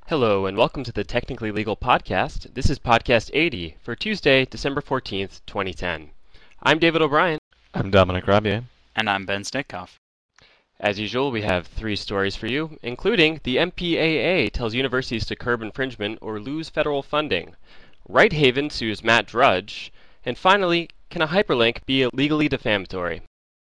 Hello and welcome to the Technically Legal Podcast. This is Podcast 80 for Tuesday, December 14th, 2010. I'm David O'Brien. I'm Dominic Rabier. And I'm Ben Snitkoff. As usual, we have three stories for you, including the MPAA tells universities to curb infringement or lose federal funding, Right Haven sues Matt Drudge, and finally, can a hyperlink be legally defamatory?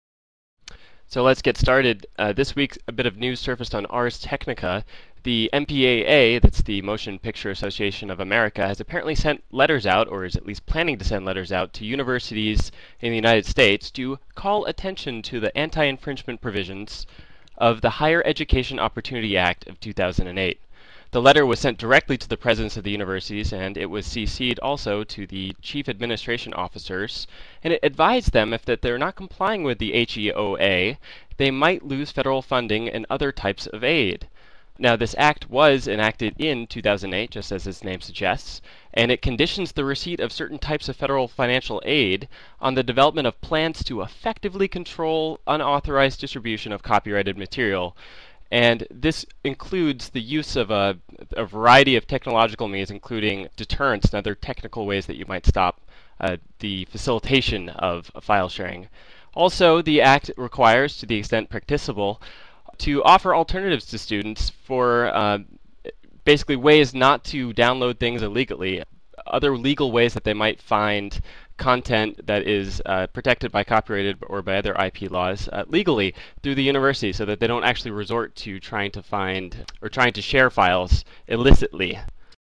So let's get started. This week, a bit of news surfaced on Ars Technica. The MPAA, that's the Motion Picture Association of America, has apparently sent letters out, or is at least planning to send letters out, to universities in the United States to call attention to the anti-infringement provisions of the Higher Education Opportunity Act of 2008. The letter was sent directly to the presidents of the universities, and it was CC'd also to the chief administration officers, and it advised them that they're not complying with the HEOA, they might lose federal funding and other types of aid. Now, this act was enacted in 2008, just as its name suggests, and it conditions the receipt of certain types of federal financial aid on the development of plans to effectively control unauthorized distribution of copyrighted material. And this includes the use of a variety of technological means, including deterrence and other technical ways that you might stop the facilitation of file sharing. Also, the Act requires, to the extent practicable, to offer alternatives to students for basically ways not to download things illegally, other legal ways that they might find content that is protected by copyrighted or by other IP laws legally through the university, so that they don't actually resort to trying to find or trying to share files illicitly.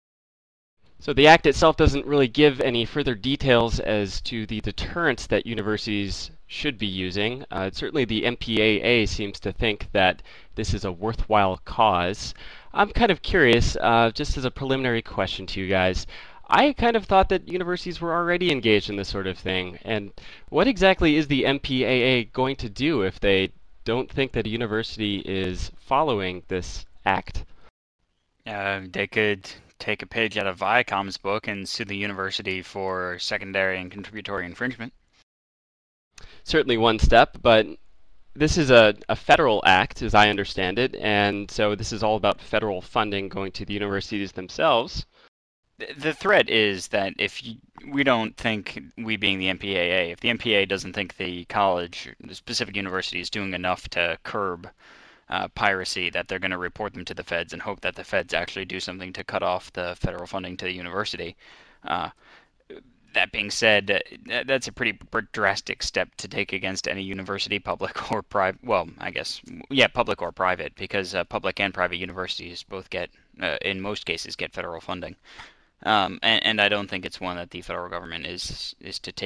So the Act itself doesn't really give any further details as to the deterrence that universities should be using. Certainly the MPAA seems to think that this is a worthwhile cause. I'm kind of curious, just as a preliminary question to you guys, I kind of thought that universities were already engaged in this sort of thing. And what exactly is the MPAA going to do if they don't think that a university is following this act? They could take a page out of Viacom's book and sue the university for secondary and contributory infringement. Certainly one step, but this is a federal act, as I understand it, and so this is all about federal funding going to the universities themselves. The threat is that we don't think, we being the MPAA, if the MPAA doesn't think the college, the specific university, is doing enough to curb piracy, that they're going to report them to the feds and hope that the feds actually do something to cut off the federal funding to the university. That being said, that's a pretty drastic step to take against any university, public or private. Well, I guess, yeah, public or private, because public and private universities both get, in most cases, get federal funding. And I don't think it's one that the federal government is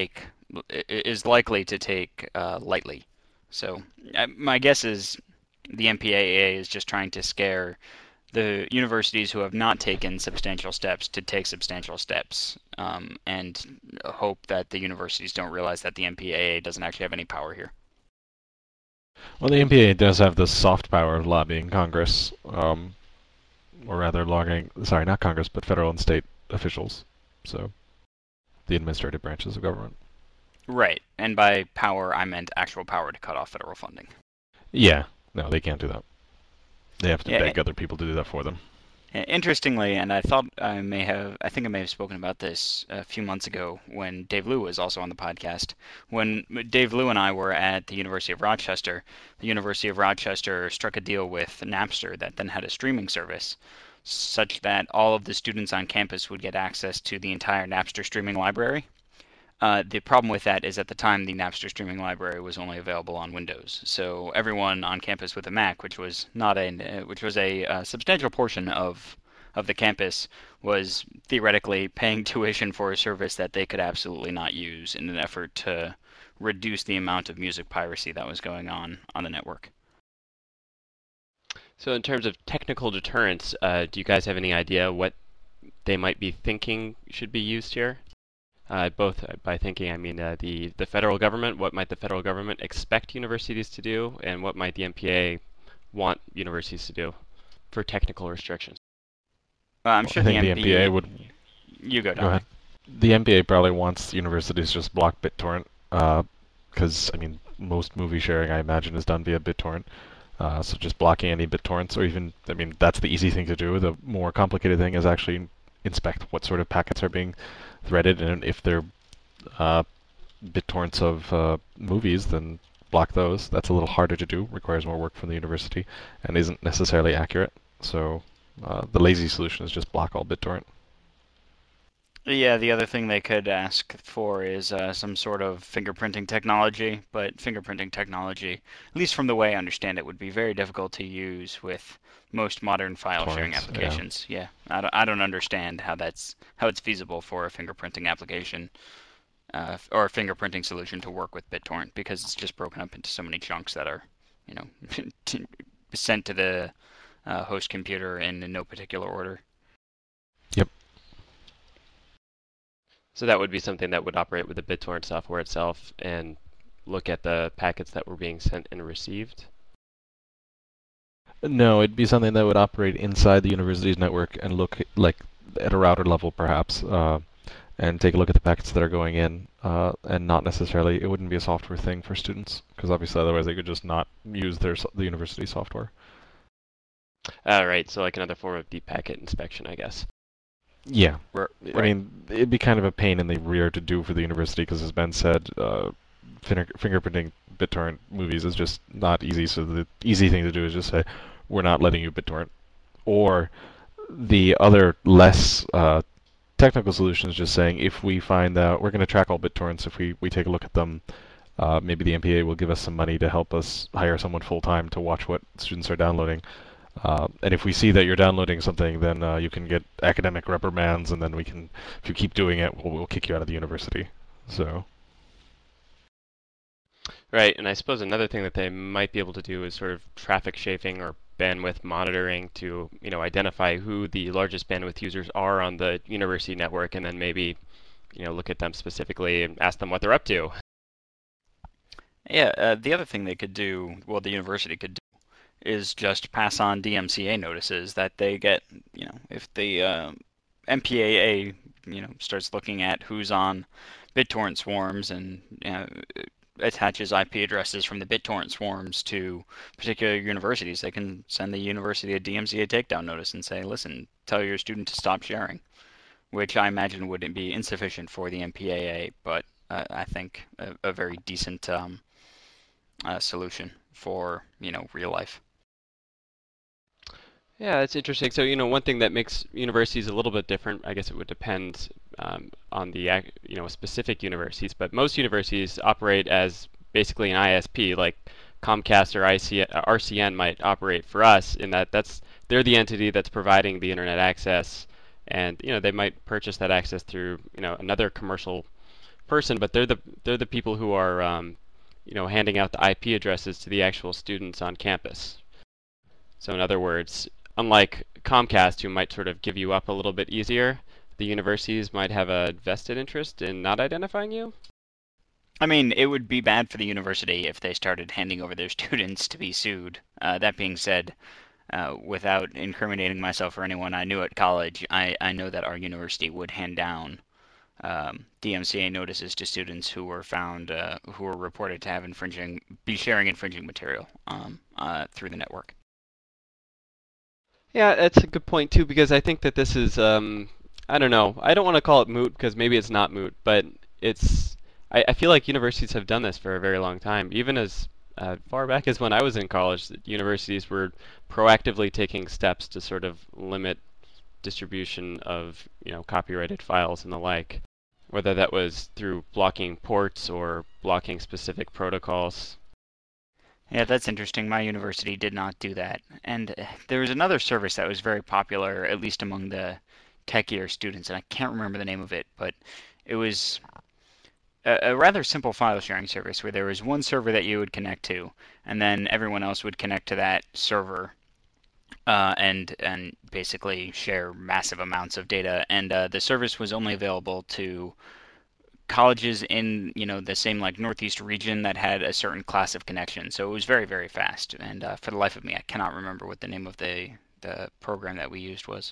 likely to take lightly. So my guess is the MPAA is just trying to scare the universities who have not taken substantial steps to take substantial steps, and hope that the universities don't realize that the MPAA doesn't actually have any power here. Well, the MPAA does have the soft power of lobbying Congress, or rather not Congress, but federal and state officials, so the administrative branches of government. Right, and by power I meant actual power to cut off federal funding. Yeah, no, they can't do that. They have to beg other people to do that for them. Interestingly, and I think I may have spoken about this a few months ago when Dave Liu was also on the podcast. When Dave Liu and I were at the University of Rochester, the University of Rochester struck a deal with Napster that then had a streaming service, such that all of the students on campus would get access to the entire Napster streaming library. The problem with that is at the time the Napster streaming library was only available on Windows, so everyone on campus with a Mac, which was a substantial portion of the campus, was theoretically paying tuition for a service that they could absolutely not use in an effort to reduce the amount of music piracy that was going on the network. So in terms of technical deterrence, do you guys have any idea what they might be thinking should be used here? Both by thinking, I mean the federal government. What might the federal government expect universities to do, and what might the MPA want universities to do for technical restrictions? I'm sure I think the MPA would. You go, Dominic. Go ahead. The MPA probably wants universities to just block BitTorrent, because I mean most movie sharing I imagine is done via BitTorrent. So just blocking any BitTorrents, or even, I mean, that's the easy thing to do. The more complicated thing is actually inspect what sort of packets are being threaded, and if they're BitTorrents of movies, then block those. That's a little harder to do, requires more work from the university, and isn't necessarily accurate. So the lazy solution is just block all BitTorrent. Yeah, the other thing they could ask for is some sort of fingerprinting technology, but fingerprinting technology, at least from the way I understand it, would be very difficult to use with most modern file sharing Torrents, applications. Yeah, I don't understand how it's feasible for a fingerprinting application or a fingerprinting solution to work with BitTorrent, because it's just broken up into so many chunks that are, you know, sent to the host computer in no particular order. Yep. So that would be something that would operate with the BitTorrent software itself and look at the packets that were being sent and received? No, it'd be something that would operate inside the university's network and look like at a router level, perhaps, and take a look at the packets that are going in, and not necessarily, it wouldn't be a software thing for students, because obviously otherwise they could just not use the university software. Right, so like another form of deep packet inspection, I guess. Yeah. Right. I mean, it'd be kind of a pain in the rear to do for the university, because as Ben said, fingerprinting BitTorrent movies is just not easy, so the easy thing to do is just say, we're not letting you BitTorrent. Or the other less technical solution is just saying, if we find out, we're going to track all BitTorrents, if we take a look at them, maybe the MPA will give us some money to help us hire someone full-time to watch what students are downloading. And if we see that you're downloading something, then you can get academic reprimands, and then we can, if you keep doing it, we'll kick you out of the university. So. Right, and I suppose another thing that they might be able to do is sort of traffic shaping or bandwidth monitoring to, identify who the largest bandwidth users are on the university network, and then maybe, look at them specifically and ask them what they're up to. Yeah, the other thing they could do, well, the university could do, is just pass on DMCA notices that they get, if the MPAA, starts looking at who's on BitTorrent swarms and attaches IP addresses from the BitTorrent swarms to particular universities, they can send the university a DMCA takedown notice and say, listen, tell your student to stop sharing, which I imagine wouldn't be insufficient for the MPAA, but I think a very decent solution for, real life. Yeah, that's interesting. So, one thing that makes universities a little bit different, I guess it would depend on the, specific universities, but most universities operate as basically an ISP, like Comcast or RCN might operate for us, in that they're the entity that's providing the internet access, and, they might purchase that access through, another commercial person, but they're the people who are, handing out the IP addresses to the actual students on campus. So in other words, unlike Comcast, who might sort of give you up a little bit easier, the universities might have a vested interest in not identifying you? I mean, it would be bad for the university if they started handing over their students to be sued. That being said, without incriminating myself or anyone I knew at college, I know that our university would hand down DMCA notices to students who were found, who were reported to have be sharing infringing material through the network. Yeah, that's a good point too, because I think that this is, I don't know, I don't want to call it moot, because maybe it's not moot, but I feel like universities have done this for a very long time. Even as far back as when I was in college, universities were proactively taking steps to sort of limit distribution of, copyrighted files and the like, whether that was through blocking ports or blocking specific protocols. Yeah, that's interesting. My university did not do that. And there was another service that was very popular, at least among the techier students, and I can't remember the name of it, but it was a rather simple file sharing service where there was one server that you would connect to, and then everyone else would connect to that server and basically share massive amounts of data. And the service was only available to colleges in the same like Northeast region that had a certain class of connection. So it was very, very fast. And for the life of me, I cannot remember what the name of the program that we used was.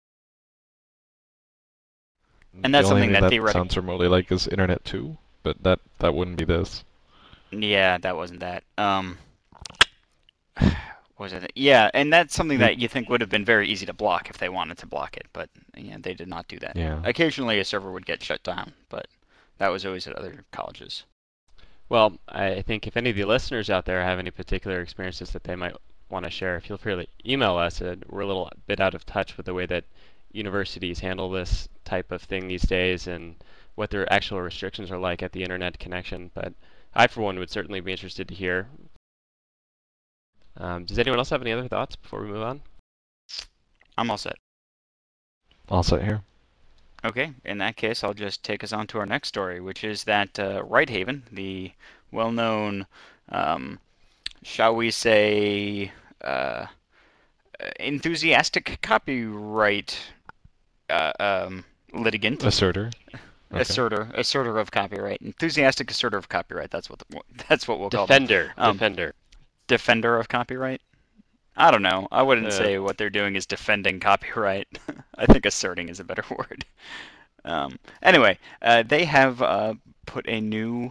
And that's something that theoretically sounds remotely like is Internet 2, but that wouldn't be this. Yeah, that wasn't that. was it? Yeah, and that's something that you think would have been very easy to block if they wanted to block it, but yeah, they did not do that. Yeah. Occasionally, a server would get shut down, but that was always at other colleges. Well, I think if any of the listeners out there have any particular experiences that they might want to share, feel free to email us. We're a little bit out of touch with the way that universities handle this type of thing these days and what their actual restrictions are like at the internet connection. But I, for one, would certainly be interested to hear. Does anyone else have any other thoughts before we move on? I'm all set. All set here. Okay, in that case, I'll just take us on to our next story, which is that Righthaven, the well-known, shall we say, enthusiastic copyright litigant. Asserter. Okay. Asserter of copyright. Enthusiastic asserter of copyright. That's what we'll call Defender. them. Defender. Defender of copyright. I don't know. I wouldn't say what they're doing is defending copyright. I think asserting is a better word. Anyway, they have put a new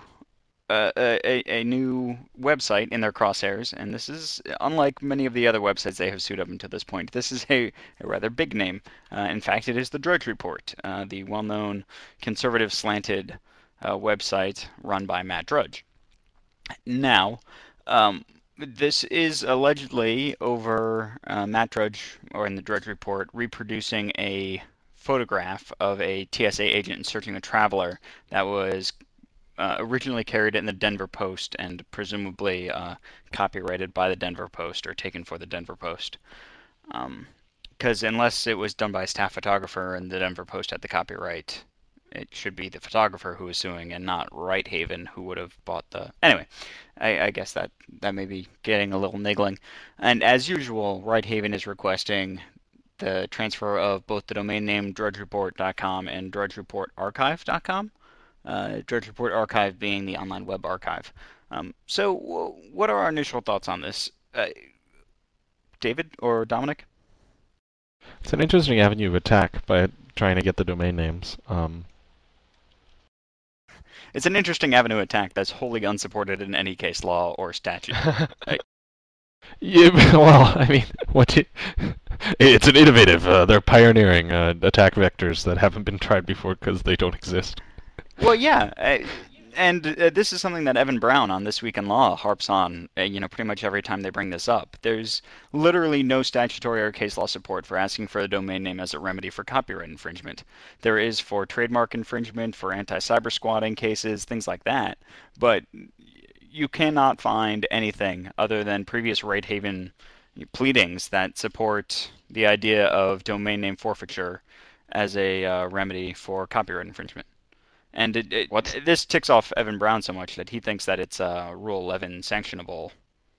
website in their crosshairs, and this is unlike many of the other websites they have sued up until this point. This is a rather big name. In fact, it is the Drudge Report, the well-known conservative slanted website run by Matt Drudge. Now, this is allegedly over Matt Drudge, or in the Drudge Report, reproducing a photograph of a TSA agent searching a traveler that was originally carried in the Denver Post and presumably copyrighted by the Denver Post or taken for the Denver Post. Because unless it was done by a staff photographer and the Denver Post had the copyright, it should be the photographer who is suing and not Righthaven who would have bought the... Anyway, I guess that may be getting a little niggling. And as usual, Righthaven is requesting the transfer of both the domain name drudgereport.com and drudgereportarchive.com. Drudge Report Archive being the online web archive. So what are our initial thoughts on this? David or Dominic? It's an interesting avenue of attack by trying to get the domain names. It's an interesting avenue of attack that's wholly unsupported in any case law or statute. Yeah, well, I mean, it's an innovative. They're pioneering attack vectors that haven't been tried before because they don't exist. Well, yeah, and this is something that Evan Brown on This Week in Law harps on, pretty much every time they bring this up. There's literally no statutory or case law support for asking for a domain name as a remedy for copyright infringement. There is for trademark infringement, for anti-cyber squatting cases, things like that, but you cannot find anything other than previous Righthaven pleadings that support the idea of domain name forfeiture as a remedy for copyright infringement. And this ticks off Evan Brown so much that he thinks that it's Rule 11 sanctionable.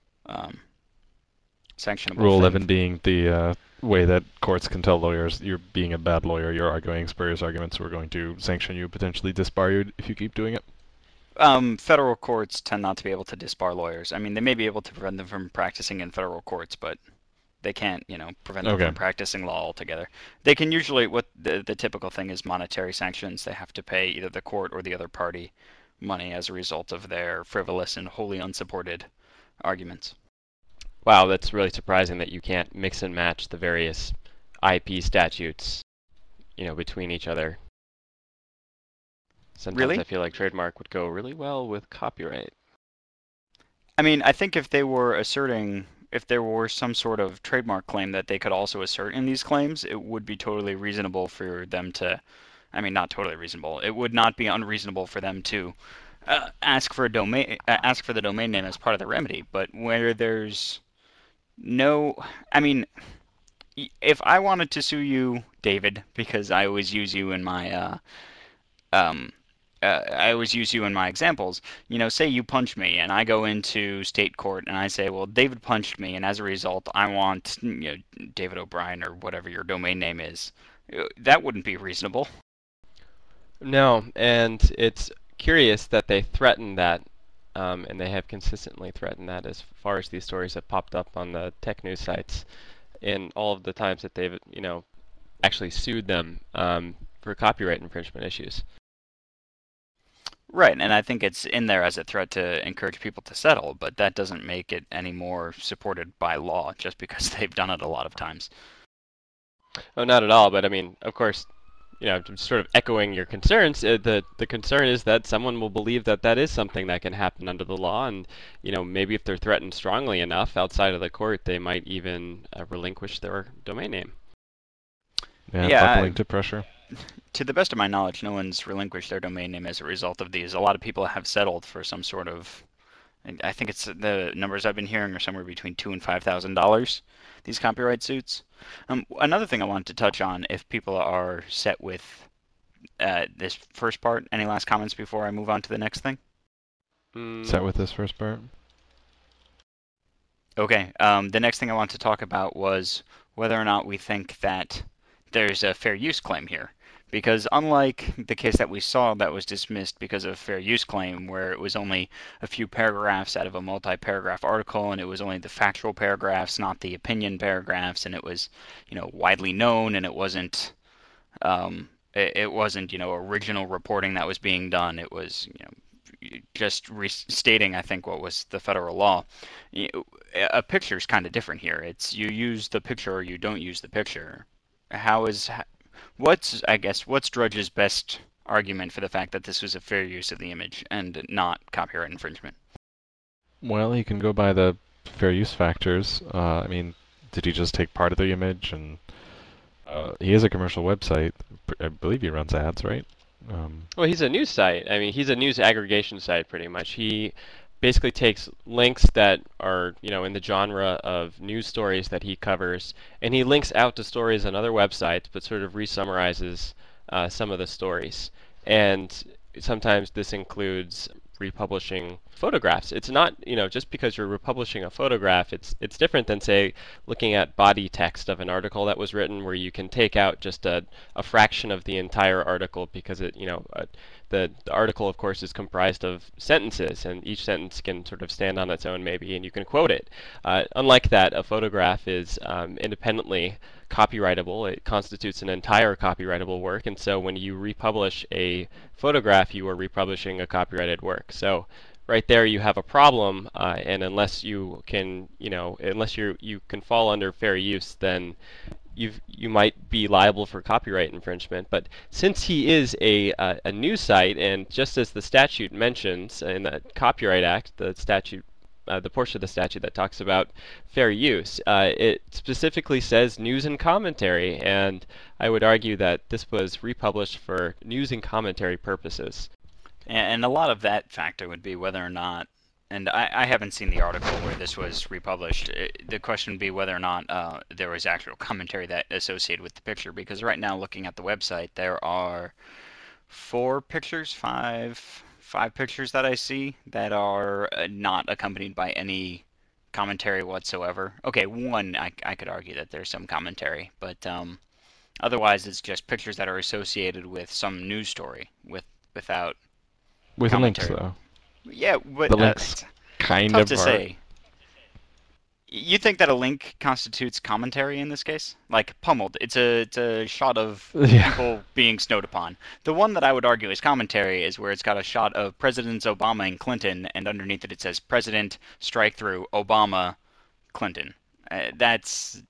Rule 11 being the way that courts can tell lawyers, you're being a bad lawyer, you're arguing spurious arguments, we're going to sanction you, potentially disbar you if you keep doing it. Federal courts tend not to be able to disbar lawyers. I mean, they may be able to prevent them from practicing in federal courts, but they can't, prevent them from practicing law altogether. They can usually, what the typical thing is monetary sanctions. They have to pay either the court or the other party money as a result of their frivolous and wholly unsupported arguments. Wow, that's really surprising that you can't mix and match the various IP statutes, between each other. Sometimes Really? I feel like trademark would go really well with copyright. I mean, I think if there were some sort of trademark claim that they could also assert in these claims, it would be totally reasonable for them to, not totally reasonable. It would not be unreasonable for them to ask for the domain name as part of the remedy. But where there's no, if I wanted to sue you, David, because I always use you in my examples. Say you punch me, and I go into state court, and I say, well, David punched me, and as a result, I want David O'Brien or whatever your domain name is. That wouldn't be reasonable. No, and it's curious that they threaten that, and they have consistently threatened that as far as these stories have popped up on the tech news sites in all of the times that they've, actually sued them for copyright infringement issues. Right, and I think it's in there as a threat to encourage people to settle, but that doesn't make it any more supported by law just because they've done it a lot of times. Oh, not at all. But I mean, of course, sort of echoing your concerns. The concern is that someone will believe that that is something that can happen under the law, and maybe if they're threatened strongly enough outside of the court, they might even relinquish their domain name. Yeah, buckling to pressure. To the best of my knowledge, no one's relinquished their domain name as a result of these. A lot of people have settled for some sort of, I think it's the numbers I've been hearing are somewhere between $2,000 and $5,000. These copyright suits. Another thing I wanted to touch on, if people are set with this first part, any last comments before I move on to the next thing? Set with this first part. Okay. The next thing I want to talk about was whether or not we think that there's a fair use claim here. Because unlike the case that we saw that was dismissed because of a fair use claim, where it was only a few paragraphs out of a multi-paragraph article, and it was only the factual paragraphs, not the opinion paragraphs, and it was, widely known, and it wasn't, original reporting that was being done. It was, just restating, I think, what was the federal law. A picture is kind of different here. It's you use the picture or you don't use the picture. What's Drudge's best argument for the fact that this was a fair use of the image and not copyright infringement? Well, he can go by the fair use factors. I mean, did he just take part of the image? And he has a commercial website. I believe he runs ads, right? Well, he's a news site. I mean, he's a news aggregation site, pretty much. He basically takes links that are, in the genre of news stories that he covers, and he links out to stories on other websites, but sort of resummarizes some of the stories. And sometimes this includes republishing photographs. It's not, just because you're republishing a photograph, it's different than, say, looking at body text of an article that was written, where you can take out just a fraction of the entire article because the article, of course, is comprised of sentences, and each sentence can sort of stand on its own, maybe, and you can quote it. Unlike that, a photograph is independently copyrightable. It constitutes an entire copyrightable work, and so when you republish a photograph, you are republishing a copyrighted work. So right there you have a problem, and unless you can, unless you can fall under fair use, then you might be liable for copyright infringement. But since he is a news site, and just as the statute mentions in the Copyright Act, the portion of the statute that talks about fair use, it specifically says news and commentary, and I would argue that this was republished for news and commentary purposes. And a lot of that factor would be whether or not, and I haven't seen the article where this was republished. The question would be whether or not there was actual commentary that associated with the picture, because right now, looking at the website, there are five pictures that I see that are not accompanied by any commentary whatsoever. Okay, one, I could argue that there's some commentary, but otherwise it's just pictures that are associated with some news story without with commentary. Links, though. Yeah, but the links kind tough of to are. say. You think that a link constitutes commentary in this case? Like Pummeled, it's a shot of people being snowed upon. The one that I would argue is commentary is where it's got a shot of Presidents Obama and Clinton, and underneath it says President strike through Obama Clinton. That's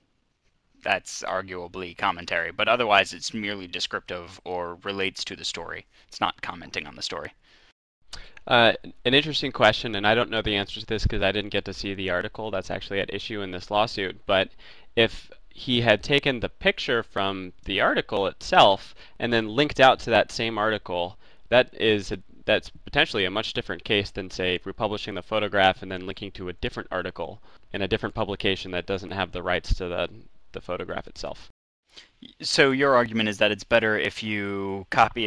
arguably commentary, but otherwise it's merely descriptive or relates to the story. It's not commenting on the story. An interesting question, and I don't know the answer to this because I didn't get to see the article that's actually at issue in this lawsuit, but if he had taken the picture from the article itself and then linked out to that same article, that's potentially a much different case than, say, republishing the photograph and then linking to a different article in a different publication that doesn't have the rights to the photograph itself. So your argument is that it's better if you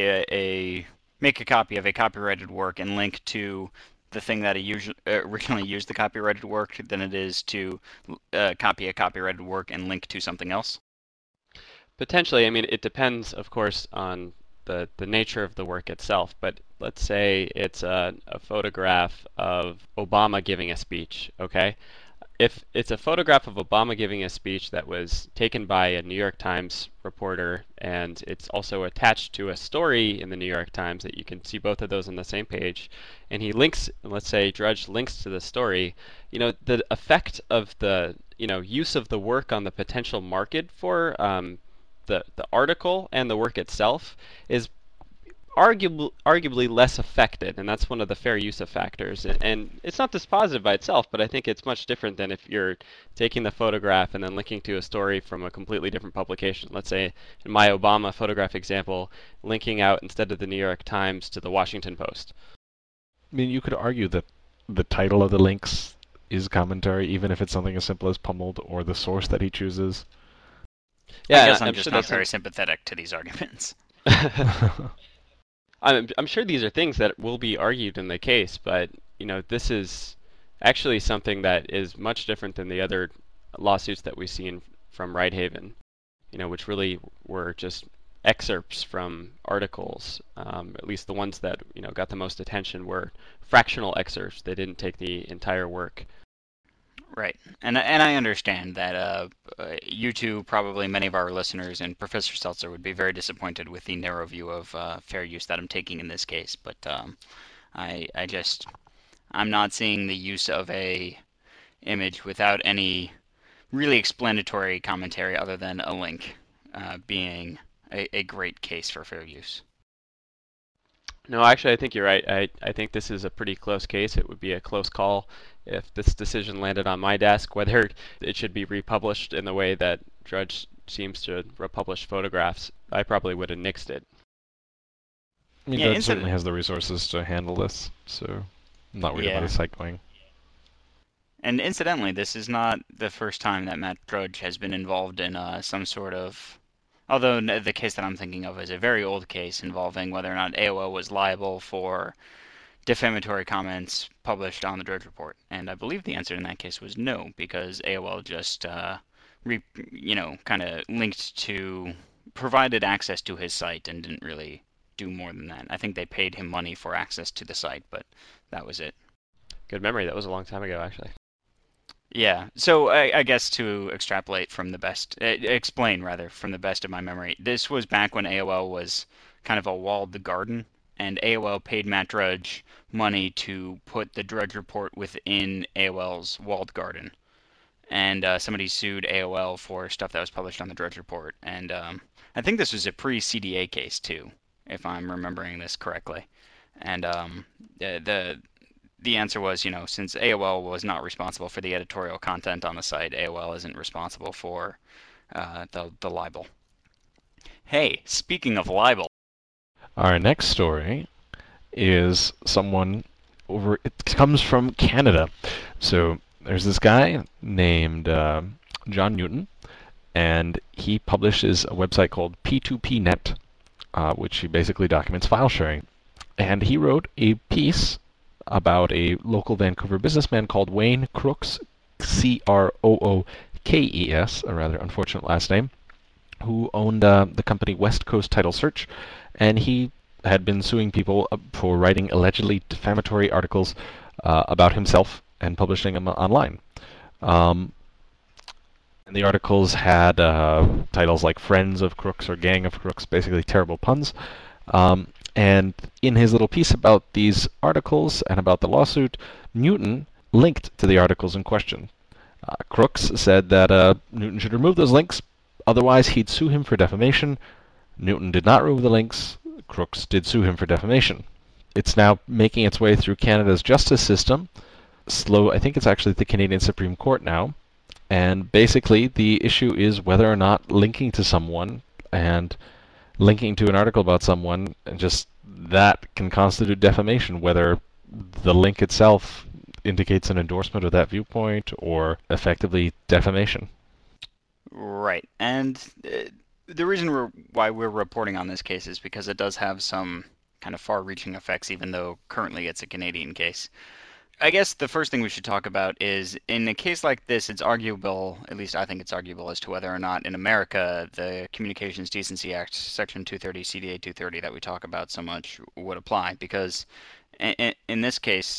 make a copy of a copyrighted work and link to the thing that originally used the copyrighted work than it is to copy a copyrighted work and link to something else? Potentially. I mean, it depends, of course, on the nature of the work itself. But let's say it's a photograph of Obama giving a speech, okay? if it's a photograph of Obama giving a speech that was taken by a New York Times reporter, and it's also attached to a story in the New York Times that you can see both of those on the same page, and he links, let's say Drudge links to the story, the effect of the, use of the work on the potential market for the article and the work itself is arguably less affected, and that's one of the fair use of factors. And it's not dispositive by itself, but I think it's much different than if you're taking the photograph and then linking to a story from a completely different publication. Let's say in my Obama photograph example, linking out instead of the New York Times to the Washington Post. I mean, you could argue that the title of the links is commentary, even if it's something as simple as pummeled or the source that he chooses. Yeah, I guess I'm just not very sympathetic to these arguments. I'm sure these are things that will be argued in the case, but this is actually something that is much different than the other lawsuits that we've seen from Righthaven, which really were just excerpts from articles. At least the ones that got the most attention were fractional excerpts. They didn't take the entire work. Right, and I understand that you two, probably many of our listeners, and Professor Seltzer would be very disappointed with the narrow view of fair use that I'm taking in this case. But I'm not seeing the use of a image without any really explanatory commentary other than a link being a great case for fair use. No, actually, I think you're right. I think this is a pretty close case. It would be a close call if this decision landed on my desk, whether it should be republished in the way that Drudge seems to republish photographs. I probably would have nixed it. I mean, Drudge certainly has the resources to handle this, so I'm not worried about his site going. And incidentally, this is not the first time that Matt Drudge has been involved in some sort of... Although the case that I'm thinking of is a very old case involving whether or not AOL was liable for defamatory comments published on the Drudge Report. And I believe the answer in that case was no, because AOL just, kind of linked to, provided access to his site and didn't really do more than that. I think they paid him money for access to the site, but that was it. Good memory. That was a long time ago, actually. Yeah, so I guess to extrapolate from the best, explain rather, from the best of my memory, this was back when AOL was kind of a walled garden, and AOL paid Matt Drudge money to put the Drudge Report within AOL's walled garden. And somebody sued AOL for stuff that was published on the Drudge Report, and I think this was a pre-CDA case too, if I'm remembering this correctly. And the answer was, since AOL was not responsible for the editorial content on the site, AOL isn't responsible for the libel. Hey, speaking of libel. Our next story is someone over... It comes from Canada. So there's this guy named John Newton, and he publishes a website called P2Pnet, which he basically documents file sharing. And he wrote a piece about a local Vancouver businessman called Wayne Crookes, Crookes, a rather unfortunate last name, who owned the company West Coast Title Search, and he had been suing people for writing allegedly defamatory articles about himself and publishing them online. And the articles had titles like Friends of Crooks or Gang of Crooks, basically terrible puns. And in his little piece about these articles and about the lawsuit, Newton linked to the articles in question. Crooks said that Newton should remove those links, otherwise he'd sue him for defamation. Newton did not remove the links. Crooks did sue him for defamation. It's now making its way through Canada's justice system. I think it's actually the Canadian Supreme Court now. And basically the issue is whether or not linking to someone and linking to an article about someone, and just that can constitute defamation, whether the link itself indicates an endorsement of that viewpoint or effectively defamation. Right, and the reason why we're reporting on this case is because it does have some kind of far-reaching effects, even though currently it's a Canadian case. I guess the first thing we should talk about is, in a case like this, it's arguable, at least I think it's arguable, as to whether or not in America the Communications Decency Act, Section 230, CDA 230, that we talk about so much would apply. Because in this case,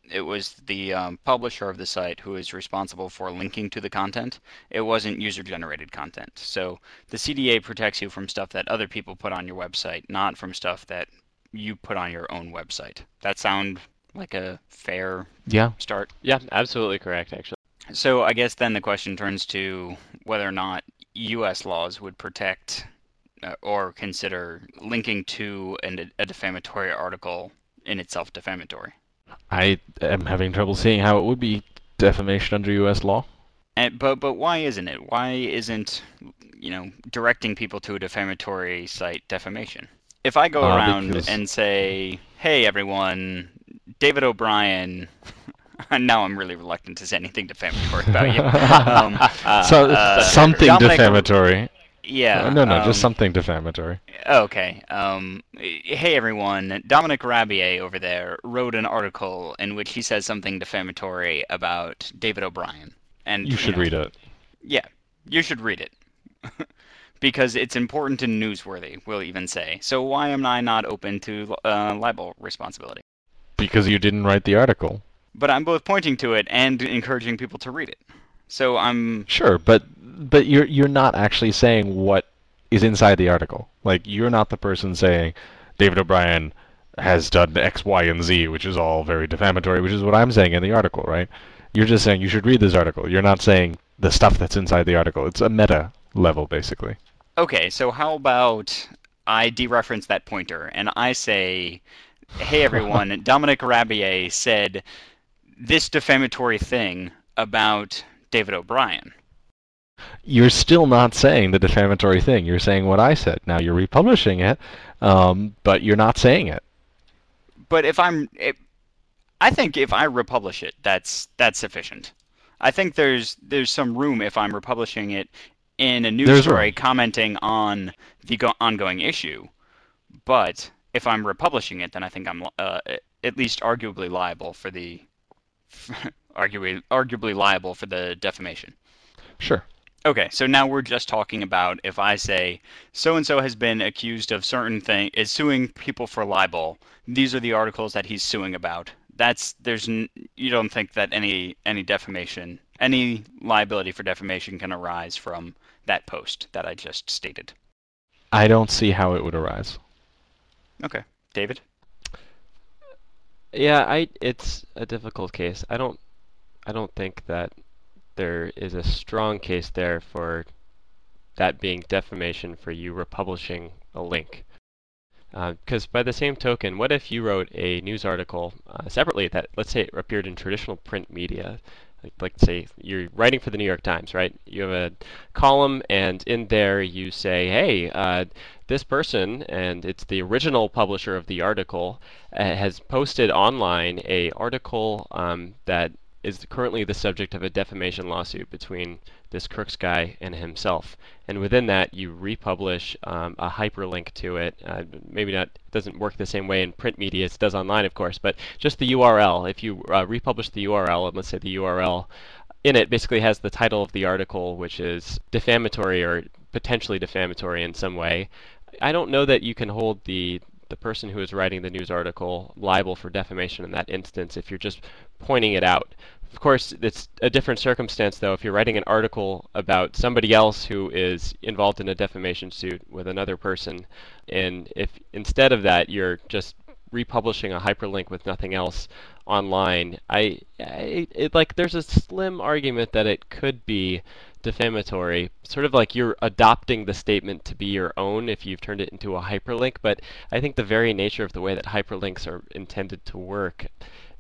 it was the publisher of the site who is responsible for linking to the content. It wasn't user-generated content. So the CDA protects you from stuff that other people put on your website, not from stuff that you put on your own website. That sound like a fair start? Yeah, absolutely correct, actually. So I guess then the question turns to whether or not U.S. laws would protect or consider linking to a defamatory article in itself defamatory. I am having trouble seeing how it would be defamation under U.S. law. But why isn't it? Why isn't directing people to a defamatory site defamation? If I go around and say, "Hey everyone, David O'Brien," now I'm really reluctant to say anything defamatory about you. Something Dominic, defamatory. Yeah. No, just something defamatory. Okay. Hey everyone, Dominic Rabier over there wrote an article in which he says something defamatory about David O'Brien. And you should read it. Yeah, you should read it. Because it's important and newsworthy, we'll even say. So why am I not open to libel responsibility? Because you didn't write the article. But I'm both pointing to it and encouraging people to read it. So I'm... Sure, but you're not actually saying what is inside the article. Like, you're not the person saying, David O'Brien has done X, Y, and Z, which is all very defamatory, which is what I'm saying in the article, right? You're just saying you should read this article. You're not saying the stuff that's inside the article. It's a meta level, basically. Okay, so how about I dereference that pointer and I say, hey everyone, Dominic Rabier said this defamatory thing about David O'Brien. You're still not saying the defamatory thing. You're saying what I said. Now you're republishing it, but you're not saying it. But I think if I republish it, that's sufficient. I think there's some room if I'm republishing it in a news story commenting on the ongoing issue. But if I'm republishing it, then I think I'm at least arguably liable for the arguably liable for the defamation. Sure. Okay, so now we're just talking about if I say so-and-so has been accused of certain thing, is suing people for libel. These are the articles that he's suing about. You don't think that any defamation, any liability for defamation can arise from that post that I just stated? I don't see how it would arise. Okay. David? Yeah, it's a difficult case. I don't think that there is a strong case there for that being defamation for you republishing a link. Because by the same token, what if you wrote a news article separately that, let's say, it appeared in traditional print media? Like say you're writing for the New York Times, right? You have a column, and in there you say, hey, this person, and it's the original publisher of the article, has posted online a article that is currently the subject of a defamation lawsuit between this Crooks guy and himself. And within that, you republish a hyperlink to it. Maybe not, it doesn't work the same way in print media as it does online, of course, but just the URL. If you republish the URL, and let's say the URL in it basically has the title of the article, which is defamatory or potentially defamatory in some way, I don't know that you can hold the person who is writing the news article liable for defamation in that instance if you're just pointing it out. Of course, it's a different circumstance, though, if you're writing an article about somebody else who is involved in a defamation suit with another person, and if instead of that you're just republishing a hyperlink with nothing else online, there's a slim argument that it could be defamatory, sort of like you're adopting the statement to be your own if you've turned it into a hyperlink. But I think the very nature of the way that hyperlinks are intended to work,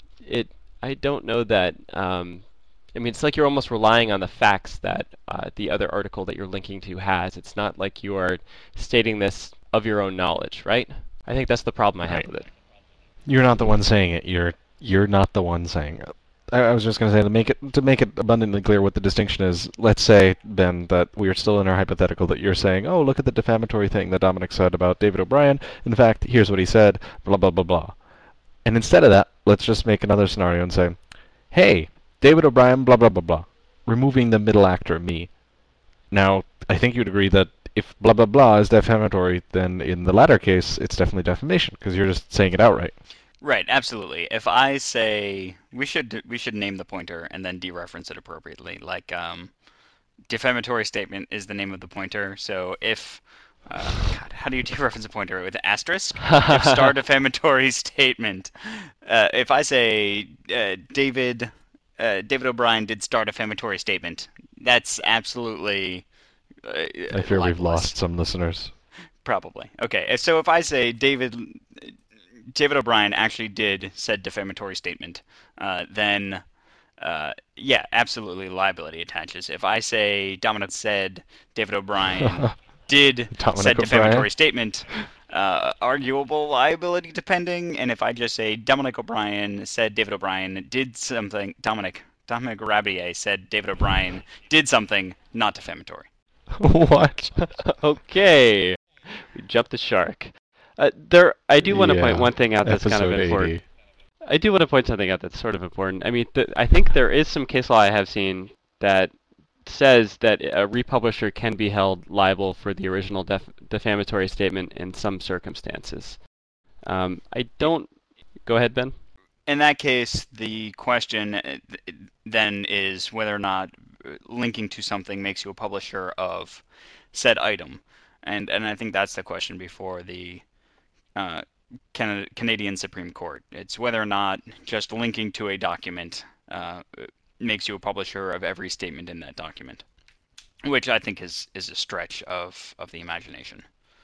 I don't know that, it's like you're almost relying on the facts that the other article that you're linking to has. It's not like you are stating this of your own knowledge, right? I think that's the problem I have with it. You're not the one saying it. You're not the one saying it. I was just going to say, to make it abundantly clear what the distinction is, let's say, Ben, that we are still in our hypothetical that you're saying, oh, look at the defamatory thing that Dominic said about David O'Brien. In fact, here's what he said, blah, blah, blah, blah. And instead of that, let's just make another scenario and say, hey, David O'Brien, blah, blah, blah, blah, removing the middle actor, me. Now, I think you'd agree that if blah, blah, blah is defamatory, then in the latter case, it's definitely defamation, because you're just saying it outright. Right, absolutely. If I say we should name the pointer and then dereference it appropriately. Like defamatory statement is the name of the pointer. So if God, how do you dereference a pointer with an asterisk? If star defamatory statement. If I say David O'Brien did star defamatory statement, that's absolutely I fear we've libelous. lost some listeners. Probably. Okay, so if I say David O'Brien actually did said defamatory statement, then yeah, absolutely liability attaches. If I say Dominic said David O'Brien did Dominic said defamatory O'Brien. statement, arguable liability depending. And if I just say Dominic O'Brien said David O'Brien did something, Dominic Rabier said David O'Brien did something not defamatory. What? Okay, we jumped the shark. I do want to point one thing out that's kind of Episode important. 80. I do want to point something out that's sort of important. I mean, I think there is some case law I have seen that says that a republisher can be held liable for the original defamatory statement in some circumstances. I don't. Go ahead, Ben. In that case, the question then is whether or not linking to something makes you a publisher of said item, and I think that's the question before the Canadian Supreme Court. It's whether or not just linking to a document makes you a publisher of every statement in that document, which I think is a stretch of the imagination.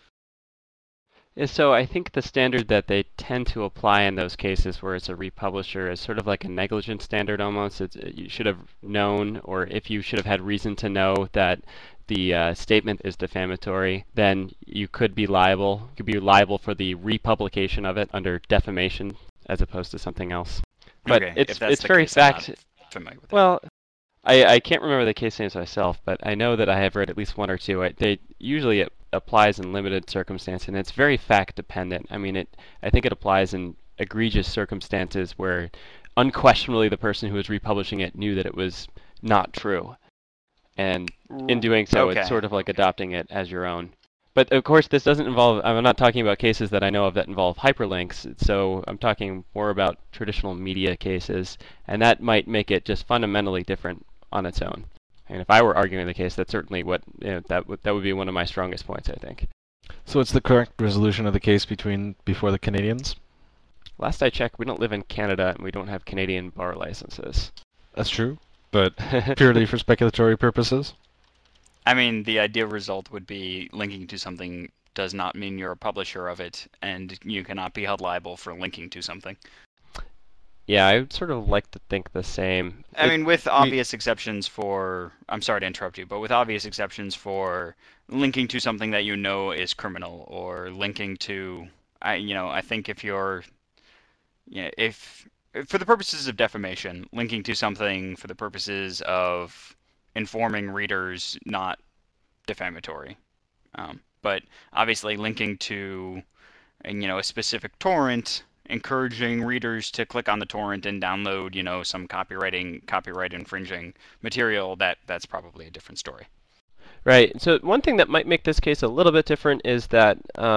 Yeah, so I think the standard that they tend to apply in those cases where it's a republisher is sort of like a negligence standard almost. You should have known, or if you should have had reason to know that the statement is defamatory, then you could be liable. You could be liable for the republication of it under defamation as opposed to something else. But Okay, it's if that's the very case, I'm not fact. familiar with it. Well, I can't remember the case names myself, but I know that I have read at least one or two. Usually it applies in limited circumstances, and it's very fact dependent. I mean, I think it applies in egregious circumstances where unquestionably the person who was republishing it knew that it was not true, and in doing so, Okay. it's sort of like adopting it as your own. But of course, this doesn't involve. I'm not talking about cases that I know of that involve hyperlinks. So I'm talking more about traditional media cases, and that might make it just fundamentally different on its own. And if I were arguing the case, that's certainly that would be one of my strongest points, I think. So it's the correct resolution of the case before the Canadians? Last I checked, we don't live in Canada, and we don't have Canadian bar licenses. That's true, but purely for speculatory purposes? I mean, the ideal result would be linking to something does not mean you're a publisher of it, and you cannot be held liable for linking to something. Yeah, I would sort of like to think the same. I mean, with obvious exceptions for, I'm sorry to interrupt you, but with obvious exceptions for linking to something that you know is criminal, or linking to, I think if you're, if for the purposes of defamation, linking to something for the purposes of informing readers, not defamatory. But obviously linking to, a specific torrent, encouraging readers to click on the torrent and download, some copyright infringing material, that's probably a different story. Right. So one thing that might make this case a little bit different is that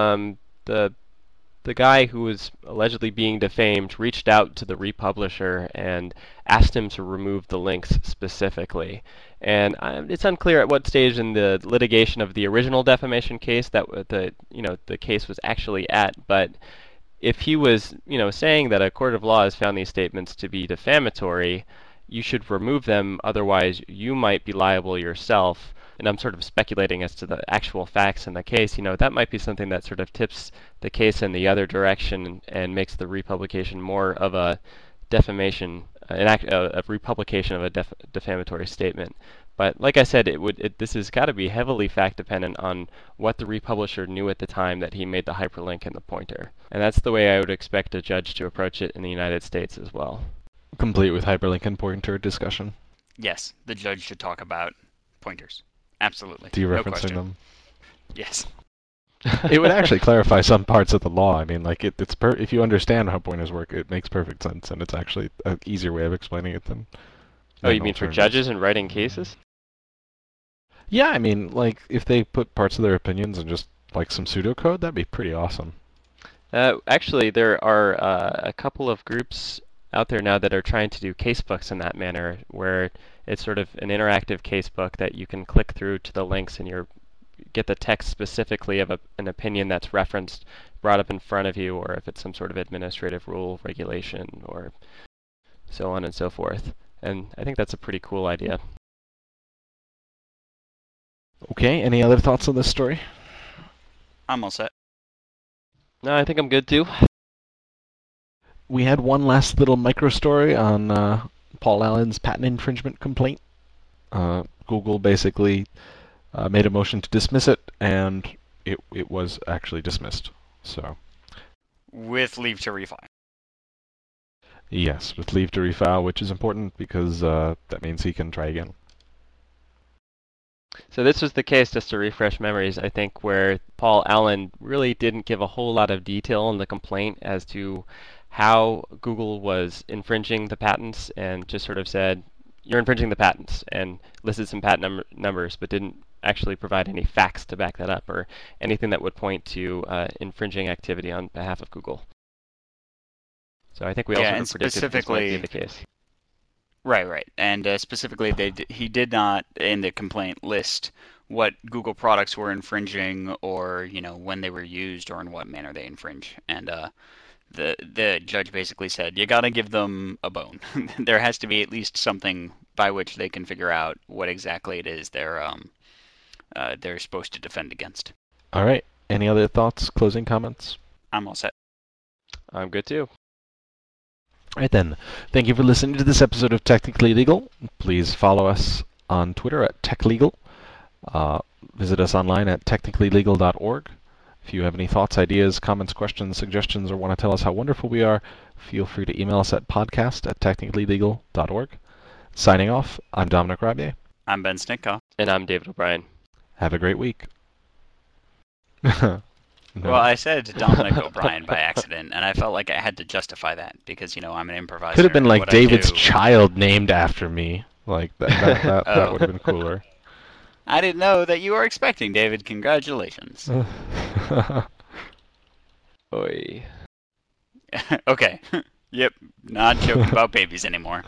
the guy who was allegedly being defamed reached out to the republisher and asked him to remove the links specifically. And it's unclear at what stage in the litigation of the original defamation case that the case was actually at, but if he was, saying that a court of law has found these statements to be defamatory, you should remove them, otherwise you might be liable yourself. And I'm sort of speculating as to the actual facts in the case. That might be something that sort of tips the case in the other direction and makes the republication more of a defamation, a republication of a defamatory statement. But like I said, this has got to be heavily fact dependent on what the republisher knew at the time that he made the hyperlink in the pointer. And that's the way I would expect a judge to approach it in the United States as well. Complete with hyperlink and pointer discussion. Yes, the judge should talk about pointers. Absolutely. Dereferencing them. Yes. It would actually clarify some parts of the law. I mean, like if you understand how pointers work, it makes perfect sense, and it's actually an easier way of explaining it than. Oh, you mean for judges in writing cases? Yeah, I mean, like if they put parts of their opinions in just like some pseudocode, that'd be pretty awesome. Actually, there are a couple of groups out there now that are trying to do casebooks in that manner, where it's sort of an interactive casebook that you can click through to the links and you get the text specifically of an opinion that's referenced, brought up in front of you, or if it's some sort of administrative rule, regulation, or so on and so forth. And I think that's a pretty cool idea. Okay, any other thoughts on this story? I'm all set. No, I think I'm good too. We had one last little micro story on Paul Allen's patent infringement complaint. Google basically made a motion to dismiss it, and it was actually dismissed. So With leave to refile. yes, with leave to refile, which is important because that means he can try again. So this was the case, just to refresh memories, I think, where Paul Allen really didn't give a whole lot of detail in the complaint as to how Google was infringing the patents, and just sort of said, you're infringing the patents, and listed some patent numbers, but didn't actually provide any facts to back that up, or anything that would point to infringing activity on behalf of Google. So I think we also and predicted that this might be the case. Right. And specifically, he did not, in the complaint, list what Google products were infringing, or when they were used, or in what manner they infringe. And the judge basically said, you got to give them a bone. There has to be at least something by which they can figure out what exactly it is they're supposed to defend against. All right. Any other thoughts? Closing comments? I'm all set. I'm good too. All right then. Thank you for listening to this episode of Technically Legal. Please follow us on Twitter at TechLegal. Visit us online at technicallylegal.org. If you have any thoughts, ideas, comments, questions, suggestions, or want to tell us how wonderful we are, feel free to email us at podcast@technicallylegal.org. Signing off, I'm Dominic Rabier. I'm Ben Snitkoff. And I'm David O'Brien. Have a great week. No. Well, I said Dominic O'Brien by accident, and I felt like I had to justify that because, I'm an improviser. Could have been like What I David's do- child named after me. Like that would have been cooler. I didn't know that you were expecting, David. Congratulations. Oy. Okay. Yep. Not joking about babies anymore.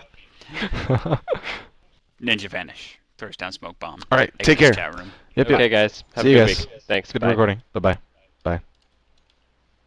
Ninja vanish. Throws down smoke bomb. All right, Exits take care. Chat room. Yep. Okay, guys. Have See a you good guys. week. Thanks. Good Bye. recording. Bye-bye.